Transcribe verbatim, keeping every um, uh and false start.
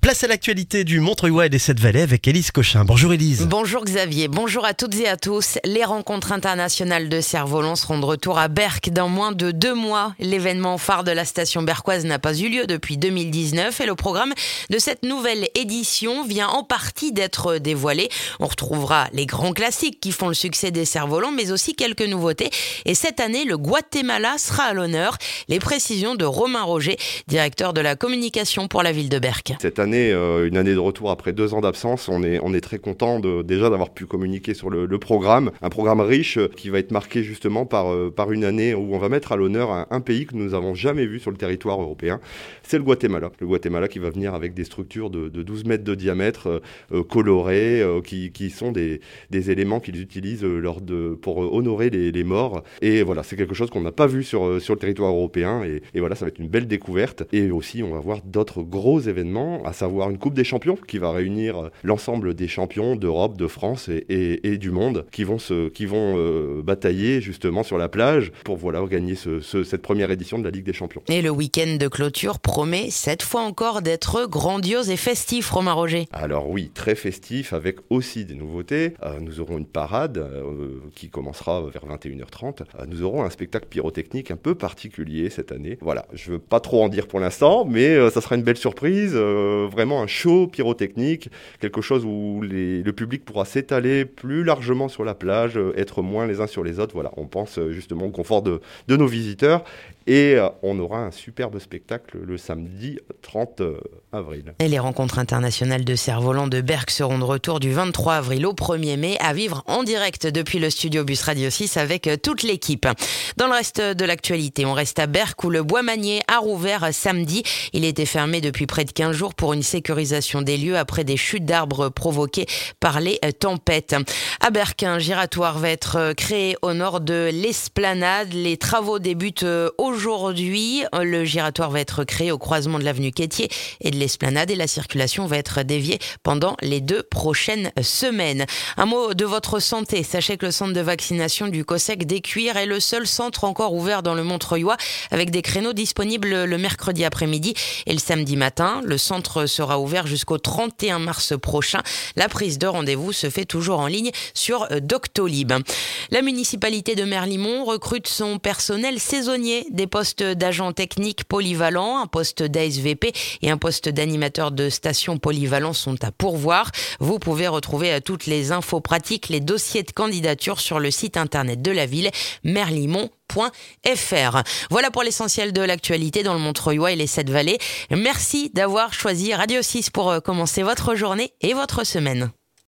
Place à l'actualité du Montreuil et des Sept-Vallées avec Élise Cochin. Bonjour Élise. Bonjour Xavier, bonjour à toutes et à tous. Les rencontres internationales de cerf-volant seront de retour à Berck dans moins de deux mois. L'événement phare de la station berquoise n'a pas eu lieu depuis deux mille dix-neuf et le programme de cette nouvelle édition vient en partie d'être dévoilé. On retrouvera les grands classiques qui font le succès des cerfs-volants, mais aussi quelques nouveautés. Et cette année, le Guatemala sera à l'honneur. Les précisions de Romain Roger, directeur de la communication pour la ville de Berck. Cette année, euh, une année de retour après deux ans d'absence, on est, on est très content de, déjà d'avoir pu communiquer sur le, le programme. Un programme riche euh, qui va être marqué justement par, euh, par une année où on va mettre à l'honneur un, un pays que nous n'avons jamais vu sur le territoire européen. C'est le Guatemala. Le Guatemala qui va venir avec des structures de, de douze mètres de diamètre, euh, colorées, euh, qui, qui sont des, des éléments qu'ils utilisent euh, lors de, pour honorer les, les morts. Et voilà, c'est quelque chose qu'on n'a pas vu sur, sur le territoire européen. Et, et voilà, ça va être une belle découverte. Et aussi, on va voir d'autres gros événements, à savoir une Coupe des champions qui va réunir l'ensemble des champions d'Europe, de France et, et, et du monde qui vont, se, qui vont euh, batailler justement sur la plage pour voilà, gagner ce, ce, cette première édition de la Ligue des champions. Et le week-end de clôture promet cette fois encore d'être grandiose et festif, Romain Roger. Alors oui, très festif avec aussi des nouveautés. Euh, nous aurons une parade euh, qui commencera vers vingt et une heures trente. Euh, nous aurons un spectacle pyrotechnique un peu particulier cette année. Voilà, je ne veux pas trop en dire pour l'instant, mais euh, ça sera une belle surprise. Euh, vraiment un show pyrotechnique, quelque chose où les, le public pourra s'étaler plus largement sur la plage, euh, être moins les uns sur les autres. Voilà, on pense euh, justement au confort de, de nos visiteurs et euh, on aura un superbe spectacle le samedi trente avril. Et les rencontres internationales de cerfs-volants de Berck seront de retour du vingt-trois avril au premier mai à vivre en direct depuis le studio Bus Radio six avec toute l'équipe. Dans le reste de l'actualité, on reste à Berck où le Bois Manier a rouvert samedi. Il était fermé depuis près de quinze jours pour une sécurisation des lieux après des chutes d'arbres provoquées par les tempêtes. À Berck, un giratoire va être créé au nord de l'esplanade. Les travaux débutent aujourd'hui. Le giratoire va être créé au croisement de l'avenue Quétier et de l'esplanade et la circulation va être déviée pendant les deux prochaines semaines. Un mot de votre santé. Sachez que le centre de vaccination du COSEC d'Écuire est le seul centre encore ouvert dans le Montreuil avec des créneaux disponibles le mercredi après-midi et le samedi matin. Le centre sera ouvert jusqu'au trente et un mars prochain. La prise de rendez-vous se fait toujours en ligne sur Doctolib. La municipalité de Merlimont recrute son personnel saisonnier, des postes d'agents techniques polyvalents, un poste d'A S V P et un poste d'animateur de station polyvalent sont à pourvoir. Vous pouvez retrouver toutes les infos pratiques, les dossiers de candidature sur le site internet de la ville, merlimont point f r. Voilà pour l'essentiel de l'actualité dans le Montreuil et les Sept-Vallées. Merci d'avoir choisi Radio six pour commencer votre journée et votre semaine.